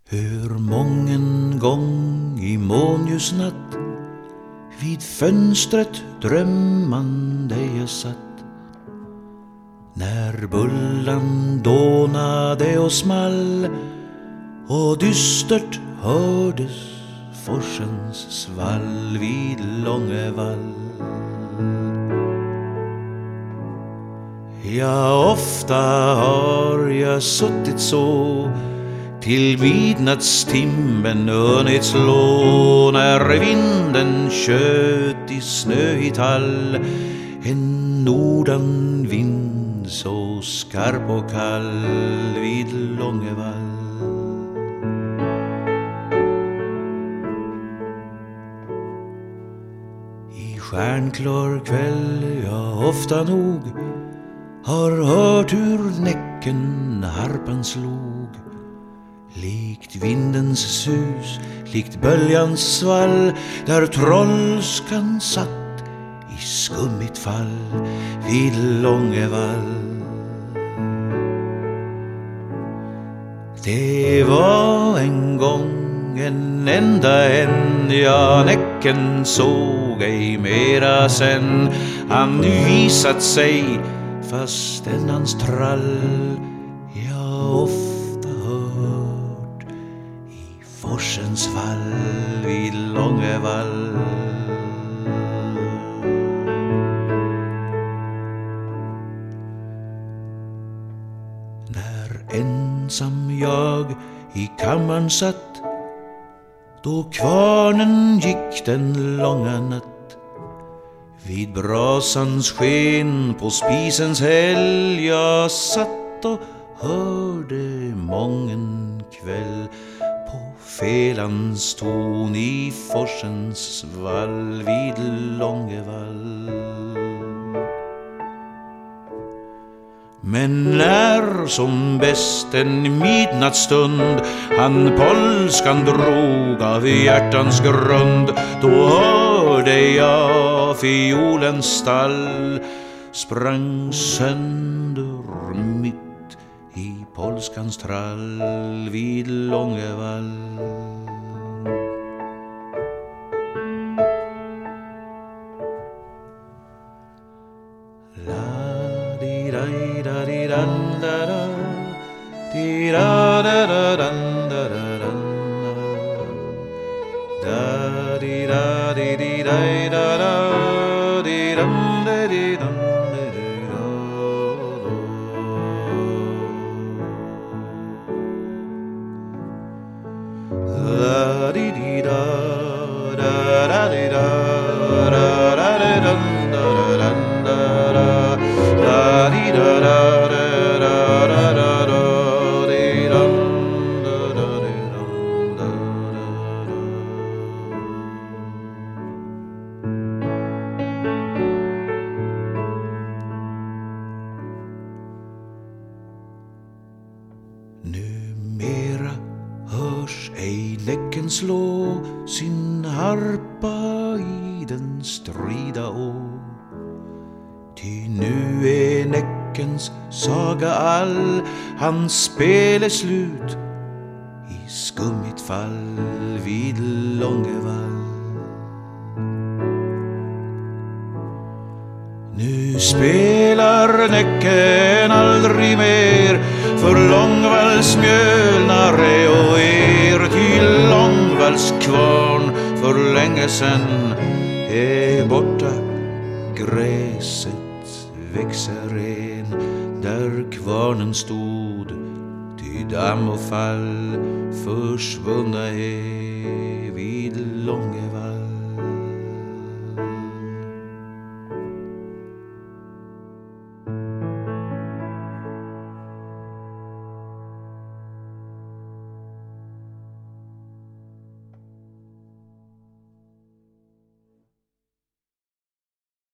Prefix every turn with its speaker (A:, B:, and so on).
A: Hur mången gång i månljusnatt vid fönstret drömmande jag satt, när bullan dånade och small och dystert hördes forsens svall vid Långevall. Ja, ofta har jag suttit så till midnattstimmen hunnit slå, när vinden tjöt i snöigt hall, en nordanvind så skarp och kall vid Långevall. I stjärnklar kväll jag ofta nog har hört hur näcken harpan slog, likt vindens sus, likt böljans svall, där trollskan satt i skummigt fall vid Långevall. Det var en gång en enda en, ja, näcken såg ej mera sen. Han visat sig fastän hans trall jag ofta hört i forsens fall vid Långevall. När ensam jag i kammaren satt, då kvarnen gick den långa natt, vid brasans sken på spisens häll jag satt och hörde mången kväll på felans ton i forsens svall vid Långevall. Men när som bäst en midnattsstund han polskan drog av hjärtans grund, då hörde jag fiolens stall sprang sönder mitt i polskans trall vid Långevall. Numera hörs ej näcken slå sin harpa i den strida å, ty nu är näckens saga all, hans spel är slut i skummigt fall vid Långevall. Nu spelar näcken aldrig mer för Långvalls mjölnare och er, ty Långvalls kvarn för länge sen är borta. Gräset växer en där kvarnen stod, ty damm och fall försvunna är vid Långevall.